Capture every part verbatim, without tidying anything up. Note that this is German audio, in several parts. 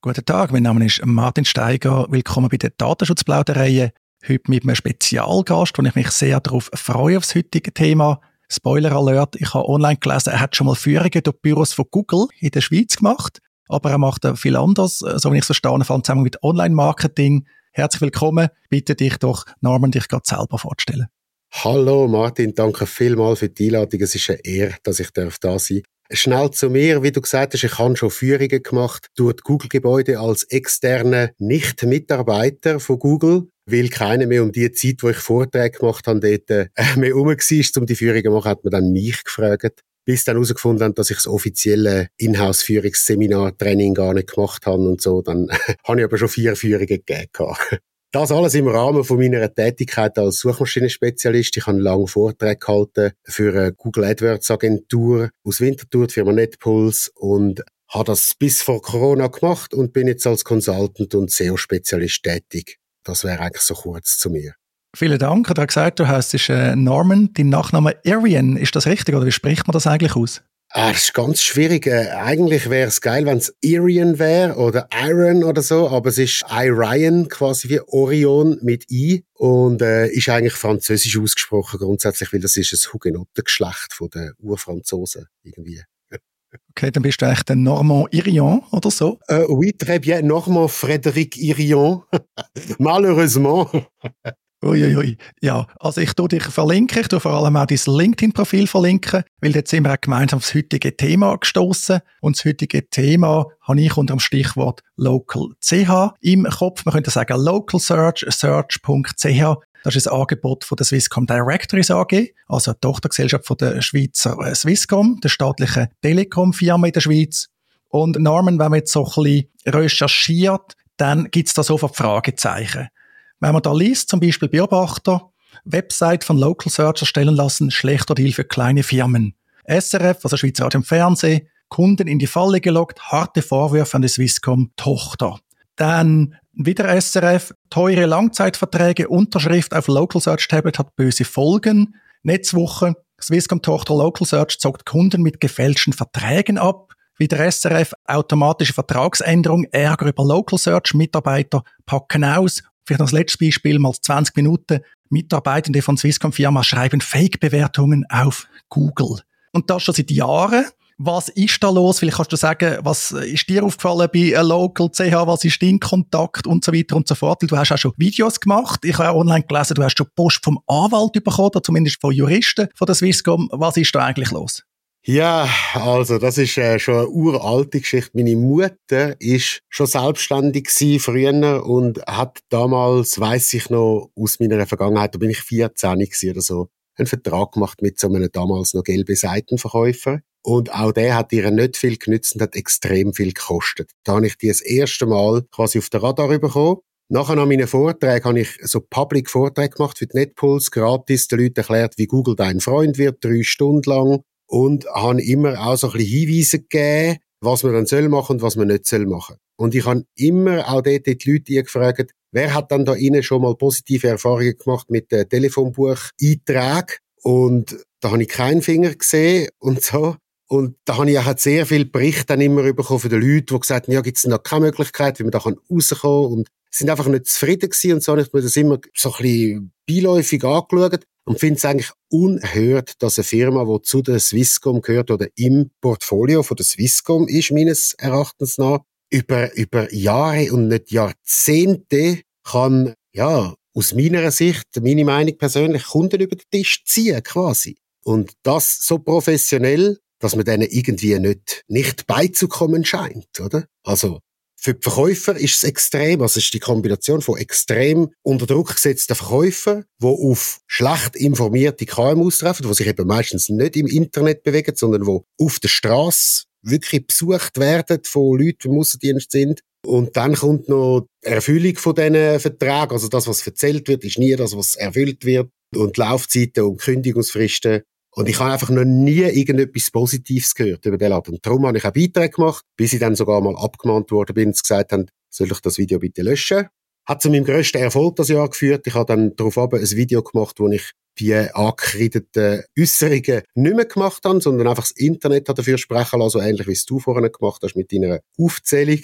Guten Tag, mein Name ist Martin Steiger. Willkommen bei der Datenschutzplauderei. Heute mit einem Spezialgast, wo ich mich sehr darauf freue, auf das heutige Thema. Spoiler Alert, ich habe online gelesen, er hat schon mal Führungen durch Büros von Google in der Schweiz gemacht. Aber er macht viel anderes, so wie ich es verstehe, vor allem zusammen mit Online-Marketing. Herzlich willkommen. Bitte dich doch, Norman, dich gerade selber vorzustellen. Hallo Martin, danke vielmals für die Einladung. Es ist eine Ehre, dass ich da sein darf. Schnell zu mir, wie du gesagt hast, ich habe schon Führungen gemacht durch die Google-Gebäude als externe Nicht-Mitarbeiter von Google, weil keiner mehr um die Zeit, wo ich Vorträge gemacht habe, dort äh, mehr rum war, um die Führungen zu machen, hat man dann mich gefragt. Bis dann herausgefunden haben, dass ich das offizielle Inhouse-Führungsseminar-Training gar nicht gemacht habe und so, dann habe ich aber schon vier Führungen gegeben. Das alles im Rahmen von meiner Tätigkeit als Suchmaschinenspezialist. Ich habe lange Vorträge gehalten für eine Google AdWords Agentur aus Winterthur, die Firma NetPulse, und habe das bis vor Corona gemacht und bin jetzt als Consultant und S E O-Spezialist tätig. Das wäre eigentlich so kurz zu mir. Vielen Dank. Du hast gesagt, du heisst äh, Norman, dein Nachname Irian. Ist das richtig oder wie spricht man das eigentlich aus? Ah, das ist ganz schwierig. Äh, eigentlich wäre es geil, wenn es Irian wäre oder Iron oder so, aber es ist Irian, quasi wie Orion mit I, und äh, ist eigentlich französisch ausgesprochen grundsätzlich, weil das ist ein Hugenottengeschlecht von den Urfranzosen irgendwie. Okay, dann bist du eigentlich der Normand Irian oder so? Äh, oui, très bien. Normand Frédéric Irian. Malheureusement. Uiuiui. Ui. Ja, also ich tue dich verlinken, ich tue vor allem auch dein LinkedIn-Profil verlinken, weil dort sind wir auch gemeinsam auf das heutige Thema gestossen. Und das heutige Thema habe ich unter dem Stichwort Local C H im Kopf. Man könnte sagen Local Search, search punkt c h. Das ist ein Angebot von der Swisscom Directories A G, also eine Tochtergesellschaft von der Schweizer Swisscom, der staatlichen Telekom-Firma in der Schweiz. Und Norman, wenn man jetzt so ein bisschen recherchiert, dann gibt es da sofort Fragezeichen. Wenn man da liest, zum Beispiel Beobachter, Website von Local Search erstellen lassen, schlechter Deal für kleine Firmen. S R F, also Schweizer Radio und Fernsehen, Kunden in die Falle gelockt, harte Vorwürfe an die Swisscom-Tochter. Dann wieder S R F, teure Langzeitverträge, Unterschrift auf Local Search Tablet hat böse Folgen. Netzwoche, Swisscom-Tochter Local Search zockt Kunden mit gefälschten Verträgen ab. Wieder S R F, automatische Vertragsänderung, Ärger über Local Search, Mitarbeiter packen aus. Vielleicht noch das letzte Beispiel, mal zwanzig Minuten. Mitarbeitende von Swisscom-Firma schreiben Fake-Bewertungen auf Google. Und das schon seit Jahren. Was ist da los? Vielleicht kannst du sagen, was ist dir aufgefallen bei Local C H, was ist dein Kontakt und so weiter und so fort. Du hast auch schon Videos gemacht. Ich habe auch online gelesen, du hast schon Post vom Anwalt bekommen, oder zumindest von Juristen von der Swisscom. Was ist da eigentlich los? Ja, also das ist äh, schon eine uralte Geschichte. Meine Mutter ist schon selbstständig gewesen früher und hat damals, weiss ich noch aus meiner Vergangenheit, da bin ich vierzehn gewesen oder so, einen Vertrag gemacht mit so einem damals noch gelben Seitenverkäufer. Und auch der hat ihr nicht viel genützt und hat extrem viel gekostet. Da habe ich die das erste Mal quasi auf den Radar bekommen. Nachher an meinen Vorträgen habe ich so Public-Vorträge gemacht für die NetPulse, gratis den Leuten erklärt, wie Google dein Freund wird, drei Stunden lang. Und habe immer auch so ein bisschen Hinweise gegeben, was man dann soll machen und was man nicht soll machen. Und ich habe immer auch dort die Leute gefragt, wer hat dann da innen schon mal positive Erfahrungen gemacht mit den Telefonbucheinträgen? Und da habe ich keinen Finger gesehen und so. Und da habe ich auch sehr viele Berichte dann immer bekommen von den Leuten, die gesagt haben, ja, gibt es noch keine Möglichkeit, wie man da rauskommen kann. Und sind einfach nicht zufrieden gewesen. Und so habe ich mir das immer so ein bisschen beiläufig angeschaut. Und finde es eigentlich unerhört, dass eine Firma, die zu der Swisscom gehört oder im Portfolio von der Swisscom ist, meines Erachtens nach, über, über Jahre und nicht Jahrzehnte kann, ja, aus meiner Sicht, meine Meinung persönlich, Kunden über den Tisch ziehen, quasi. Und das so professionell, dass man denen irgendwie nicht, nicht beizukommen scheint, oder? Also, für die Verkäufer ist es extrem, also es ist die Kombination von extrem unter Druck gesetzten Verkäufern, die auf schlecht informierte K M Us treffen, die sich eben meistens nicht im Internet bewegen, sondern die auf der Straße wirklich besucht werden von Leuten, die im Aussendienst sind. Und dann kommt noch die Erfüllung von diesen Verträgen, also das, was erzählt wird, ist nie das, was erfüllt wird. Und Laufzeiten und Kündigungsfristen. Und ich habe einfach noch nie irgendetwas Positives gehört über den Laden. Und darum habe ich auch Beiträge gemacht, bis ich dann sogar mal abgemahnt worden bin und gesagt haben, soll ich das Video bitte löschen? Hat zu meinem grössten Erfolg das Jahr geführt. Ich habe dann darauf ein Video gemacht, wo ich die angekreideten Äusserungen nicht mehr gemacht habe, sondern einfach das Internet dafür sprechen lassen, so ähnlich wie es du vorhin gemacht hast mit deiner Aufzählung.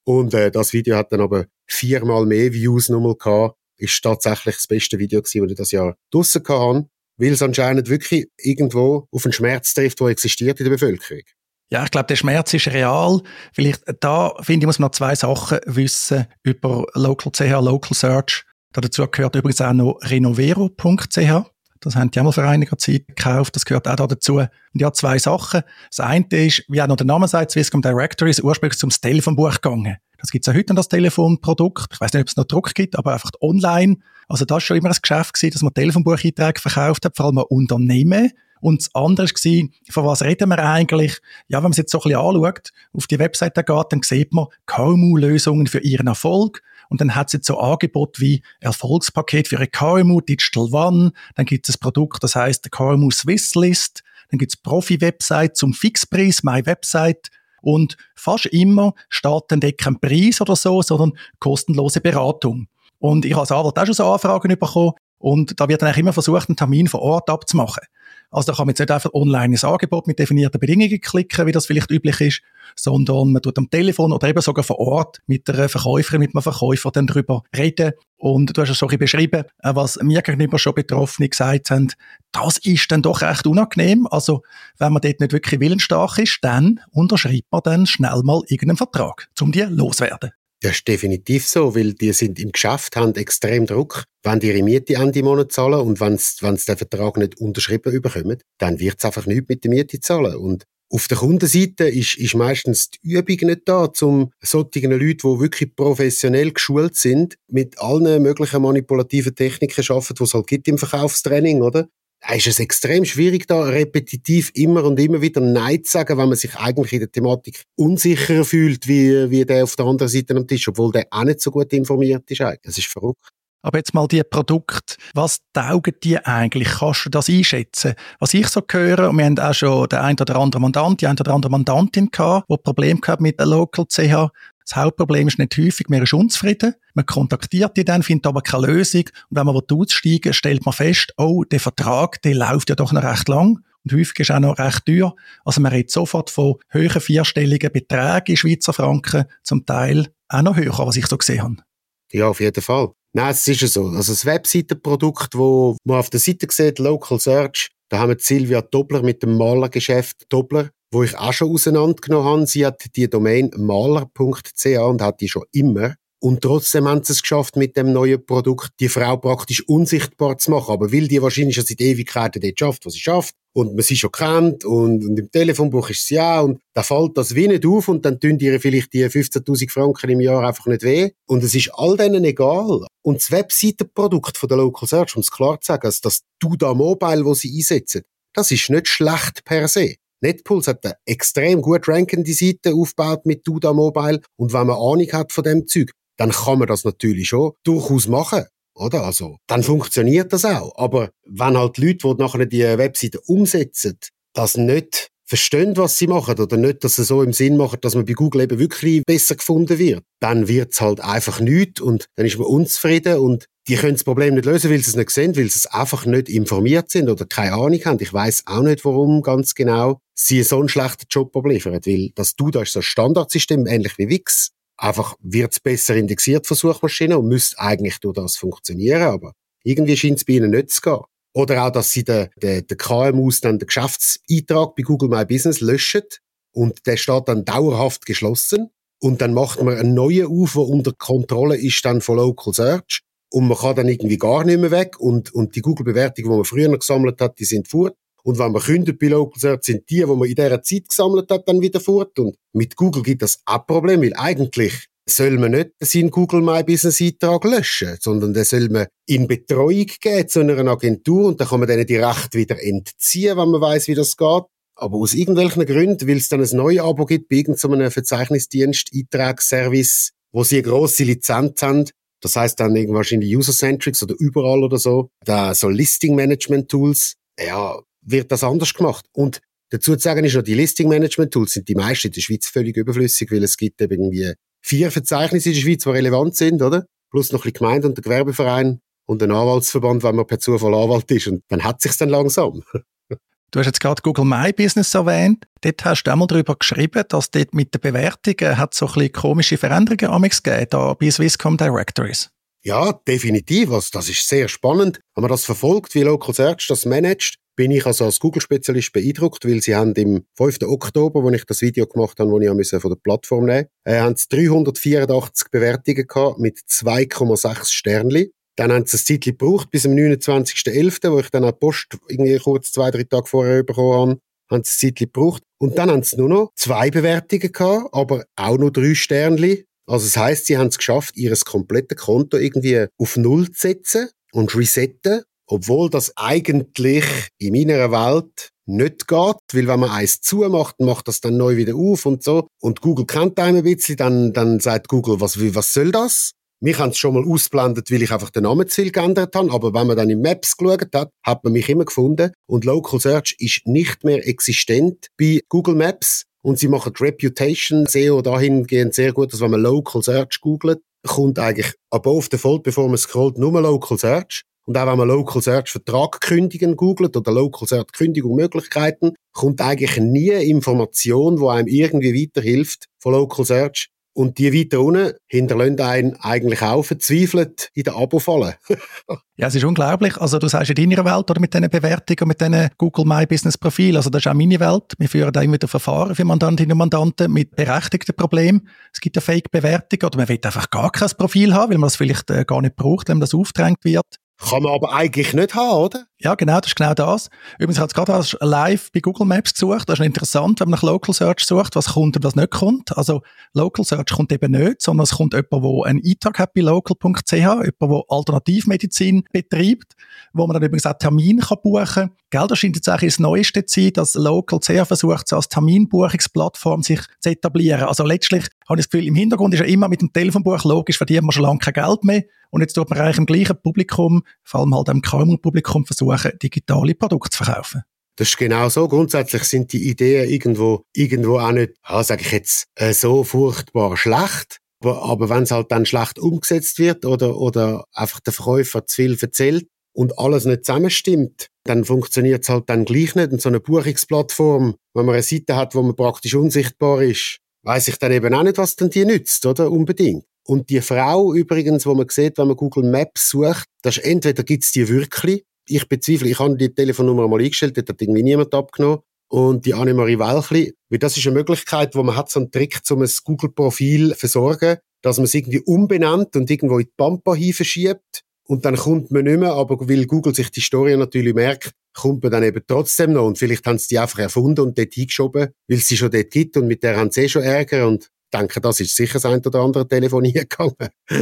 Und äh, das Video hat dann aber viermal mehr Views nochmal gehabt. Ist tatsächlich das beste Video gewesen, das ich das Jahr draussen hatte, weil es anscheinend wirklich irgendwo auf einen Schmerz trifft, der existiert in der Bevölkerung. Ja, ich glaube, der Schmerz ist real. Vielleicht da, finde ich, muss man noch zwei Sachen wissen über Local C H, Local Search. Dazu gehört übrigens auch noch renovero punkt c h. Das haben die auch mal vor einiger Zeit gekauft. Das gehört auch da dazu. Und ja, zwei Sachen. Das eine ist, wie auch noch der Name sagt, Swisscom Directory ist ursprünglich zum Telefonbuch gegangen. Das gibt es ja heute noch, das Telefonprodukt. Ich weiß nicht, ob es noch Druck gibt, aber einfach online. Also das war schon immer ein Geschäft gewesen, dass man Telefonbucheinträge verkauft hat, vor allem an Unternehmen. Und das andere war, von was reden wir eigentlich? Ja, wenn man es jetzt so ein bisschen anschaut, auf die Webseite geht, dann sieht man K M U-Lösungen für ihren Erfolg. Und dann hat es jetzt so Angebote wie Erfolgspaket für eine K M U, Digital One. Dann gibt es ein Produkt, das heisst der K M U Swiss List. Dann gibt es Profi-Website zum Fixpreis, My Website. Und fast immer steht dann dort kein Preis oder so, sondern kostenlose Beratung. Und ich habe als Anwalt auch schon so Anfragen bekommen. Und da wird dann eigentlich immer versucht, einen Termin vor Ort abzumachen. Also da kann man jetzt nicht einfach online ein Angebot mit definierten Bedingungen klicken, wie das vielleicht üblich ist, sondern man tut am Telefon oder eben sogar vor Ort mit einer Verkäuferin, mit einem Verkäufer dann darüber reden. Und du hast ja so ein bisschen beschrieben, was mir gegenüber schon Betroffene gesagt haben, das ist dann doch recht unangenehm. Also wenn man dort nicht wirklich willensstark ist, dann unterschreibt man dann schnell mal irgendeinen Vertrag, um die loszuwerden. Das ist definitiv so, weil die sind im Geschäft, haben extrem Druck. Wenn die ihre Miete Ende Monat zahlen und wenn sie den Vertrag nicht unterschrieben bekommen, dann wird es einfach nichts mit der Miete zahlen. Und auf der Kundenseite ist, ist meistens die Übung nicht da, um solchen Leuten, die wirklich professionell geschult sind, mit allen möglichen manipulativen Techniken zu arbeiten, die es halt gibt im Verkaufstraining, oder? Da ist es extrem schwierig, da repetitiv immer und immer wieder Nein zu sagen, wenn man sich eigentlich in der Thematik unsicherer fühlt, wie, wie der auf der anderen Seite am Tisch, obwohl der auch nicht so gut informiert ist. Das ist verrückt. Aber jetzt mal die Produkte, was taugen die eigentlich? Kannst du das einschätzen? Was ich so höre, und wir haben auch schon den einen oder anderen Mandant, die eine oder andere Mandantin gehabt, die Probleme gehabt mit der Local C H. Das Hauptproblem ist nicht häufig, man ist unzufrieden. Man kontaktiert die dann, findet aber keine Lösung. Und wenn man aussteigen will, stellt man fest, oh, der Vertrag, der läuft ja doch noch recht lang. Und häufig ist auch noch recht teuer. Also man redet sofort von hohen vierstelligen Beträgen in Schweizer Franken, zum Teil auch noch höher, was ich so gesehen habe. Ja, auf jeden Fall. Nein, es ist ja so. Also das Webseitenprodukt, wo man auf der Seite sieht, Local Search, da haben wir Silvia Dobler mit dem Malergeschäft Dobler, wo ich auch schon auseinandergenommen habe. Sie hat die Domain maler punkt c h und hat die schon immer. Und trotzdem haben sie es geschafft, mit dem neuen Produkt die Frau praktisch unsichtbar zu machen. Aber weil die wahrscheinlich schon seit Ewigkeiten dort schafft, was sie schafft, und man sie schon kennt, und, und im Telefonbuch ist sie auch, und da fällt das wie nicht auf, und dann tun ihr vielleicht die fünfzehntausend Franken im Jahr einfach nicht weh. Und es ist all denen egal. Und das Webseitenprodukt von der Local Search, um es klar zu sagen, also das Duda Mobile, das sie einsetzen, das ist nicht schlecht per se. Netpulse hat eine extrem gut rankende Seite aufgebaut mit Duda Mobile, und wenn man Ahnung hat von dem Zeug, dann kann man das natürlich schon durchaus machen, oder? Also, dann funktioniert das auch. Aber wenn halt Leute, die nachher die Webseite umsetzen, das nicht verstehen, was sie machen, oder nicht, dass sie so im Sinn machen, dass man bei Google eben wirklich besser gefunden wird, dann wird's halt einfach nichts, und dann ist man unzufrieden, und die können das Problem nicht lösen, weil sie es nicht sehen, weil sie es einfach nicht informiert sind oder keine Ahnung haben. Ich weiss auch nicht, warum ganz genau sie so einen schlechten Job abliefern, weil das Du, da ist so ein Standardsystem, ähnlich wie Wix. Einfach wird's besser indexiert von Suchmaschinen und müsste eigentlich durch das funktionieren, aber irgendwie scheint es bei ihnen nicht zu gehen. Oder auch, dass sie den, den, den K M Us dann den Geschäftseintrag bei Google My Business löschen und der steht dann dauerhaft geschlossen, und dann macht man einen neuen auf, der unter Kontrolle ist dann von Local Search, und man kann dann irgendwie gar nicht mehr weg, und, und die Google-Bewertungen, die man früher noch gesammelt hat, die sind fort. Und wenn man kündet bei Local Search, sind die, die man in dieser Zeit gesammelt hat, dann wieder fort. Und mit Google gibt das auch Problem, weil eigentlich soll man nicht seinen Google My Business Eintrag löschen, sondern den soll man in Betreuung geben zu einer Agentur, und dann kann man denen die Rechte wieder entziehen, wenn man weiss, wie das geht. Aber aus irgendwelchen Gründen, weil es dann ein neues Abo gibt bei irgendeinem Verzeichnisdienst, Eintragsservice, wo sie eine grosse Lizenz haben, das heisst dann wahrscheinlich User-Centrics oder überall oder so, da so Listing-Management-Tools, ja, wird das anders gemacht. Und dazu zu sagen ist noch, die Listing-Management-Tools sind die meisten in der Schweiz völlig überflüssig, weil es gibt eben irgendwie vier Verzeichnisse in der Schweiz, die relevant sind, oder? Plus noch ein bisschen Gemeinde und der Gewerbeverein und ein Anwaltsverband, wenn man per Zufall Anwalt ist. Und dann hat sich's dann langsam. Du hast jetzt gerade Google My Business erwähnt. Dort hast du einmal darüber geschrieben, dass dort mit den Bewertungen hat so ein bisschen komische Veränderungen amigs gegeben, da bei Swisscom Directories. Ja, definitiv. Also, das ist sehr spannend. Wenn man das verfolgt, wie Local Search das managt, bin ich also als Google-Spezialist beeindruckt, weil sie haben im fünften Oktober, wo ich das Video gemacht habe, wo ich musste von der Plattform nehmen, äh, haben sie dreihundertvierundachtzig Bewertungen gehabt mit zwei Komma sechs Sternli. Dann haben sie ein Zeitchen gebraucht, bis am neunundzwanzigsten elften, wo ich dann auch die Post irgendwie kurz zwei, drei Tage vorher bekommen habe, haben sie ein Zeitchen gebraucht. Und dann haben sie nur noch zwei Bewertungen gehabt, aber auch nur drei Sternli. Also das heisst, sie haben es geschafft, ihr komplettes Konto irgendwie auf Null zu setzen und resetten, obwohl das eigentlich in meiner Welt nicht geht, weil wenn man eins zumacht, macht das dann neu wieder auf und so. Und Google kennt einen ein bisschen, dann, dann sagt Google, was, was soll das? Mich haben es schon mal ausgeblendet, weil ich einfach den Namen zu viel geändert habe. Aber wenn man dann in Maps geschaut hat, hat man mich immer gefunden. Und Local Search ist nicht mehr existent bei Google Maps. Und sie machen die Reputation S E O dahingehend sehr gut, dass wenn man Local Search googelt, kommt eigentlich above the fold, bevor man scrollt, nur Local Search. Und auch wenn man Local Search Vertrag kündigen googelt oder Local Search Kündigung Möglichkeiten, kommt eigentlich nie Information, die einem irgendwie weiterhilft von Local Search. Und die weiter unten hinterlassen einen eigentlich auch verzweifelt in der Abo-Falle. Ja, es ist unglaublich. Also du sagst in deiner Welt oder mit diesen Bewertungen, mit diesen Google My Business Profil, also das ist auch meine Welt. Wir führen da immer wieder Verfahren für Mandantinnen und Mandanten mit berechtigten Problemen. Es gibt eine Fake-Bewertung oder man will einfach gar kein Profil haben, weil man das vielleicht äh, gar nicht braucht, wenn das aufgedrängt wird. Kann man aber eigentlich nicht haben, oder? Ja, genau, das ist genau das. Übrigens, ich habe es gerade live bei Google Maps gesucht. Das ist interessant, wenn man nach Local Search sucht, was kommt und was nicht kommt. Also, Local Search kommt eben nicht, sondern es kommt jemand, der einen Eintrag hat bei local punkt c h, jemand, der Alternativmedizin betreibt, wo man dann übrigens auch Termin kann buchen kann. Gell, das scheint jetzt eigentlich das Neueste zu sein, dass Local punkt c h versucht, so als Terminbuchungsplattform sich zu etablieren. Also letztlich habe ich das Gefühl, im Hintergrund ist ja immer mit dem Telefonbuch, logisch, verdient man schon lange kein Geld mehr. Und jetzt tut man eigentlich im gleichen Publikum, vor allem halt im K M U-Publikum, versuchen, digitale Produkte zu verkaufen. Das ist genau so. Grundsätzlich sind die Ideen irgendwo, irgendwo auch nicht, ja, sage ich jetzt, äh, so furchtbar schlecht. Aber, aber wenn es halt dann schlecht umgesetzt wird oder, oder einfach der Verkäufer zu viel erzählt und alles nicht zusammenstimmt, dann funktioniert es halt dann gleich nicht. Und so eine Buchungsplattform, wenn man eine Seite hat, wo man praktisch unsichtbar ist, weiss ich dann eben auch nicht, was denn die nützt, oder? Unbedingt. Und die Frau übrigens, wo man sieht, wenn man Google Maps sucht, das ist entweder gibt's die wirklich. Ich bezweifle, ich habe die Telefonnummer mal eingestellt, dort hat irgendwie niemand abgenommen. Und die Annemarie Welchli, weil das ist eine Möglichkeit, wo man hat so einen Trick, um ein Google-Profil zu versorgen, dass man es irgendwie umbenennt und irgendwo in die Pampa verschiebt. Und dann kommt man nicht mehr, aber weil Google sich die Story natürlich merkt, kommt man dann eben trotzdem noch. Und vielleicht haben sie die einfach erfunden und dort hingeschoben, weil es sie schon dort gibt und mit der haben sie eh schon Ärger. Und ich denke, das ist sicher das ein oder andere telefonieren gegangen.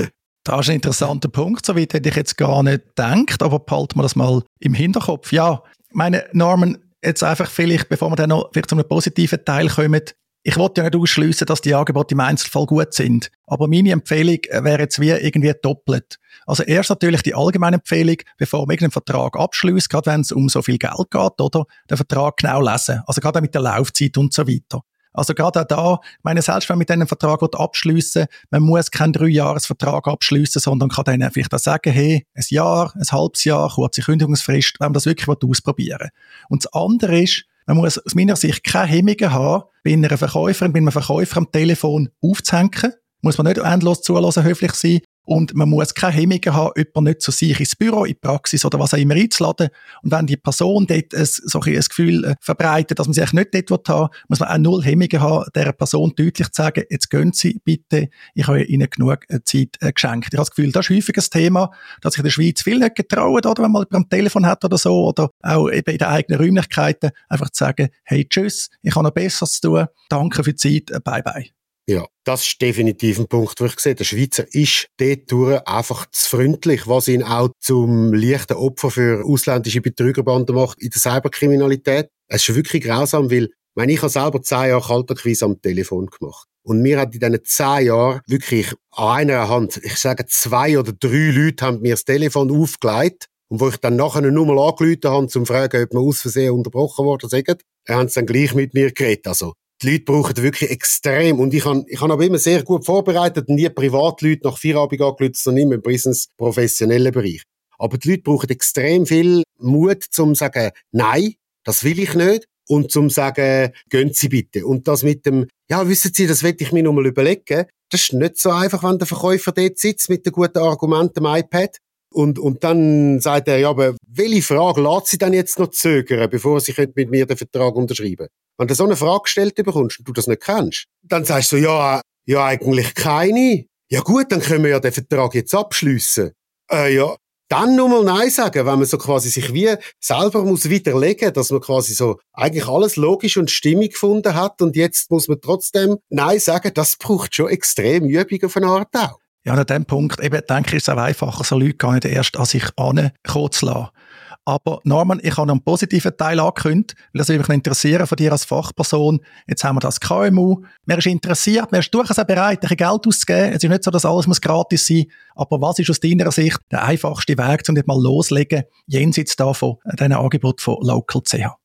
Das ist ein interessanter Punkt, so weit hätte ich jetzt gar nicht gedacht, aber behalten wir das mal im Hinterkopf. Ja, meine Norman, jetzt einfach vielleicht, bevor wir dann noch vielleicht zu einem positiven Teil kommen, ich wollte ja nicht ausschliessen, dass die Angebote im Einzelfall gut sind, aber meine Empfehlung wäre jetzt wie irgendwie doppelt. Also erst natürlich die allgemeine Empfehlung, bevor man irgendeinen Vertrag abschließt, gerade wenn es um so viel Geld geht, oder den Vertrag genau lesen, also gerade auch mit der Laufzeit und so weiter. Also gerade auch da, ich meine, selbst wenn man mit denen einen Vertrag abschliessen will, man muss keinen Dreijahresvertrag abschliessen, sondern kann denen vielleicht auch sagen, hey, ein Jahr, ein halbes Jahr, kurze Kündigungsfrist, wenn man das wirklich ausprobieren will. Und das andere ist, man muss aus meiner Sicht keine Hemmungen haben, bei einer Verkäuferin, bei einem Verkäufer am Telefon aufzuhängen. Muss man nicht endlos zulassen, höflich sein. Und man muss keine Hemmungen haben, jemanden nicht zu sich ins Büro, in die Praxis oder was auch immer einzuladen. Und wenn die Person dort ein, so ein Gefühl äh, verbreitet, dass man sich nicht dort haben will, muss man auch null Hemmungen haben, dieser Person deutlich zu sagen, jetzt gehen Sie bitte, ich habe Ihnen genug äh, Zeit äh, geschenkt. Ich habe das Gefühl, das ist häufig ein Thema, dass sich in der Schweiz viel nicht getrauen, oder, wenn man jemanden am Telefon hat oder so, oder auch eben in den eigenen Räumlichkeiten, einfach zu sagen, hey, tschüss, ich habe noch Besseres zu tun, danke für die Zeit, äh, bye bye. Ja, das ist definitiv ein Punkt, wo ich sehe, der Schweizer ist dort einfach zu freundlich, was ihn auch zum leichten Opfer für ausländische Betrügerbanden macht in der Cyberkriminalität. Es ist wirklich grausam, weil, ich meine, ich habe selber zehn Jahre Kaltakquise am Telefon gemacht. Und mir hat in diesen zehn Jahren wirklich an einer Hand, ich sage zwei oder drei Leute haben mir das Telefon aufgelegt. Und wo ich dann nachher eine Nummer angerufen habe, um zu fragen, ob man aus Versehen unterbrochen worden sei, haben sie dann gleich mit mir geredet. Also, die Leute brauchen wirklich extrem. Und ich habe ich hab aber immer sehr gut vorbereitet und nie Privatleute nach Feierabend angerufen, sondern immer im business-professionellen Bereich. Aber die Leute brauchen extrem viel Mut, um zu sagen, nein, das will ich nicht. Und zum sagen, gehen Sie bitte. Und das mit dem, ja, wissen Sie, das will ich mir noch mal überlegen. Das ist nicht so einfach, wenn der Verkäufer dort sitzt mit den guten Argumenten am iPad. Und, und dann sagt er, ja, aber welche Frage lässt Sie denn jetzt noch zögern, bevor Sie mit mir den Vertrag unterschreiben? Wenn du so eine Frage gestellt bekommst und du das nicht kennst, dann sagst du so, ja, ja, eigentlich keine. Ja gut, dann können wir ja den Vertrag jetzt abschliessen. Äh, ja. Dann nur mal Nein sagen, wenn man so quasi sich wie selber muss widerlegen, dass man quasi so eigentlich alles logisch und stimmig gefunden hat und jetzt muss man trotzdem Nein sagen, das braucht schon extrem Übung auf eine Art auch. Ja, an dem Punkt eben, denke ich, ist es auch einfacher, so Leute gar nicht erst an sich herankommen zu lassen. Aber Norman, ich habe noch einen positiven Teil angekündigt, weil das würde mich interessieren von dir als Fachperson. Jetzt haben wir das K M U. Man ist interessiert, man ist durchaus auch bereit, ein bisschen Geld auszugeben. Es ist nicht so, dass alles muss gratis sein muss. Aber was ist aus deiner Sicht der einfachste Weg, um nicht mal loslegen, jenseits davon, diesen Angebot von Local punkt c h?